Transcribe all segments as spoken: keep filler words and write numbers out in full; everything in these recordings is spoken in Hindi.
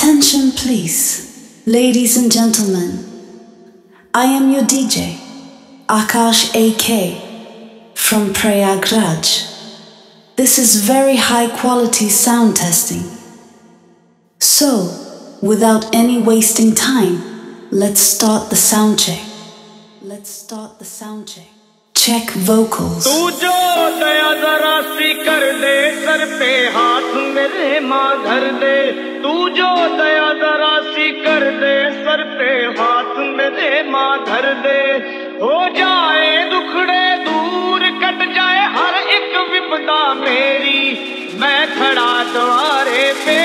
Attention please, ladies and gentlemen. I am your D J, Akash A K, from Prayagraj. This is very high quality sound testing. So, without any wasting time, let's start the sound check. Let's start the sound check. Check vocals. तू जो दया जरा सी कर दे, सर पे हाथ मेरे माँ धर दे। तू जो दया जरा सी कर दे, सर पे हाथ मेरे माँ धर दे। हो जाए दुखड़े दूर, कट जाए हर एक विपदा मेरी, मैं खड़ा द्वारे पे।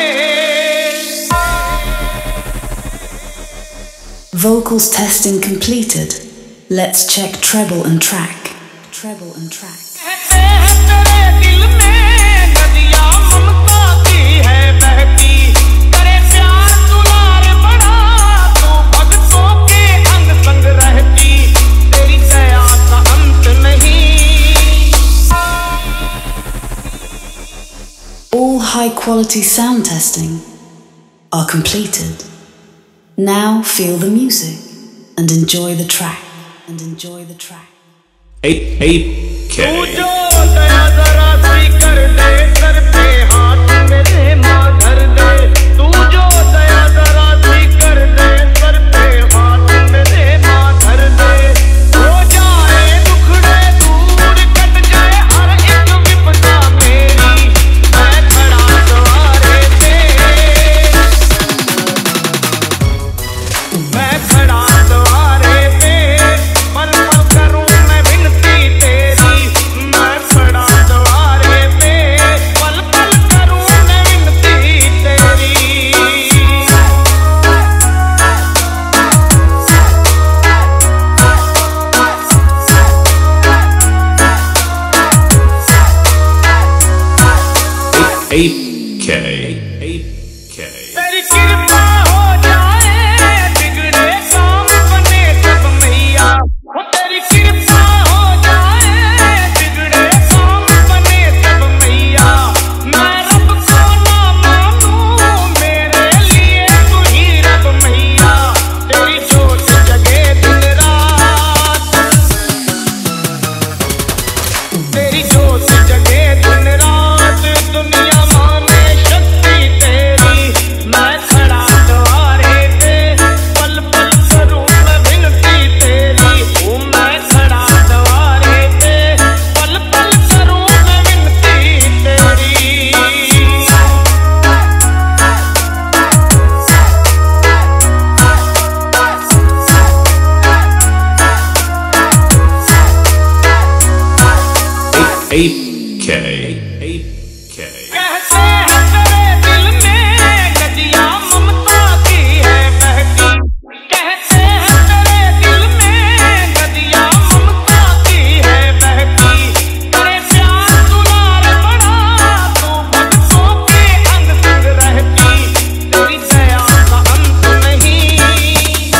Vocals testing completed. Let's check treble and track. Treble and track. तेरे दिल में नदिया ममता की है बहती, करे प्यार दुलार बड़ा, तू भक्तों के अंग संग रहती, तेरी दया का अंत नहीं। All high quality sound testing are completed. Now feel the music and enjoy the track. And enjoy the track. eight eight K. तू जो दया जरा सी कर दे, सर पे हाथ मेरे माँ धर दे। तू जो दया जरा सी कर दे, सर पे हाथ मेरे माँ धर दे। हो जाए दुखड़े दूर, कट जाए हर एक विपदा मेरी, मैं खड़ा द्वारे पे। मैं खड़ा द्वारे पे, पल पल करूं मैं विनती तेरी, मैं खड़ा द्वारे पे, पल पल करूं मैं विनती तेरी। eight K. eight K. तेरी कृपा हो जाए, बिगड़े काम बने सब मैया। हो तेरी कृपा हो जाए, बिगड़े काम बने सब मैया। मैं रब को ना मानूं, मेरे लिए तू ही रब मैया। तेरी जोत जगे दिन रात, तेरी जोत जगे दिन रात, दुनिया माने शक्ति तेरी। मैं खड़ा द्वारे पे, पल पल करूं मैं विनती तेरी। ओ मैं खड़ा द्वारे पे, पल पल करूं मैं विनती तेरी। eight K. eight K. कहते हैं तेरे दिल में नदिया ममता की है बहती, कहते हैं तेरे दिल में नदिया ममता की है बहती, करे प्यार दुलार बड़ा, तू भक्तों के अंग संग रहती, तेरी दया का अंत नहीं।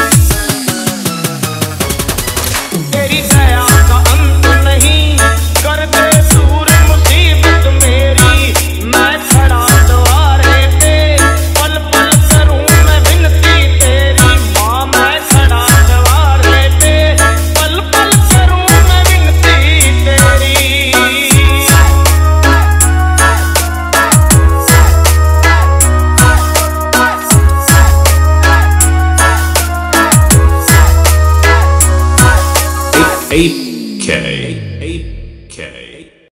तेरी दया का अंत नहीं, कर दे दूर मुसीबत मेरी, मैं खड़ा द्वारे पे, पल पल करूं मैं विनती तेरी। माँ मैं खड़ा द्वारे पे, पल पल करूं मैं विनती तेरी। eight K.